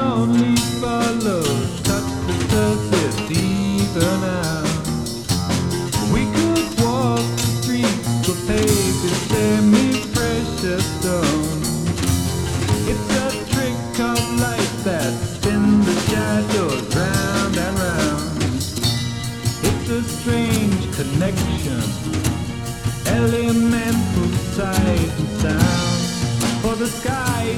only follows, touch the surface deeper now. We could walk the streets or pave the semi-precious stone. It's a trick of light that spins the shadows round and round. It's a strange connection, elemental sight and sound. For the sky